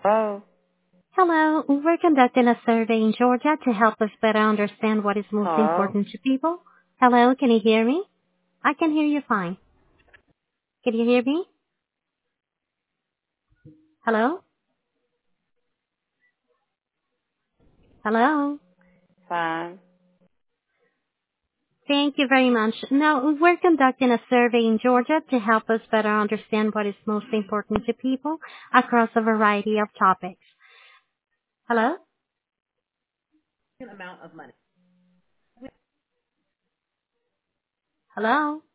Oh, Hello, we're conducting a survey in Georgia to help us better understand what is most hello. important to people. Hello, can you hear me? I can hear you fine. Can you hear me? Hello? Hello? Fine. Thank you very much. Now, we're conducting a survey in Georgia to help us better understand what is most important to people across a variety of topics. Hello? Amount of money. Hello?